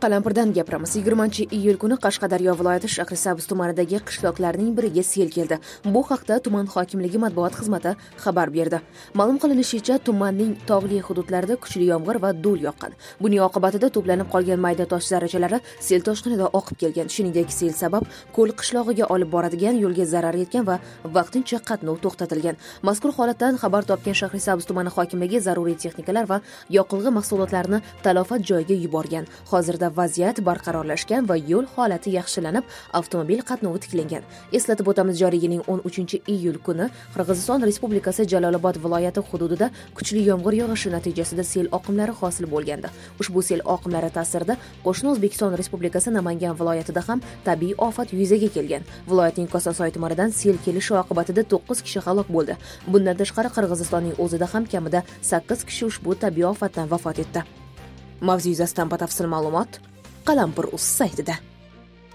Qalampirdan gapiramiz. 20-iyul kuni Qashqadaryo viloyati Shahrisabz tumanidagi qishloqlarning biriga sel keldi. Bu haqda tuman hokimligi matbuot xizmati xabar berdi. Ma'lum qilinishicha, tumanning tog'li hududlarida kuchli yomg'ir va do'l yoqqan. Buning oqibatida to'planib qolgan mayda tosh zarrachalari sel toshqinida oqib kelgan. Shuningdek, sel sabab Ko'l qishlog'iga olib boradigan yo'lga zarar yetgan va vaqtincha qatnov to'xtatilgan. Mazkur holatdan xabar topgan Shahrisabz tumani hokimligi zaruriy texnikalar va yoqilg'i mahsulotlarini talofat joyiga yuborgan. Hozirda vaziyat barqarorlashgan va yo'l holati yaxshilanib, avtomobil qatnovi tiklangan. Eslatib o'tamiz, joriy yilning 13-iyul kuni Qirg'iziston Respublikasi Jalolobod viloyati hududida kuchli yomg'ir yog'ishi natijasida sel oqimlari hosil bo'lgandi. Ushbu sel oqimlari ta'sirida qo'shni O'zbekiston Respublikasi Namangan viloyatida ham tabiiy ofat yuzaga kelgan. Viloyatning Kosasoy tumanidan sel kelishi oqibatida 9 kishi halok bo'ldi. Bundan tashqari Qirg'izistonning o'zida ham kamida 8 kishi ushbu tabiiy ofatdan vafot etdi. Mavzu yuzasidan batafsil ma'lumot Qalampir.uz saytida.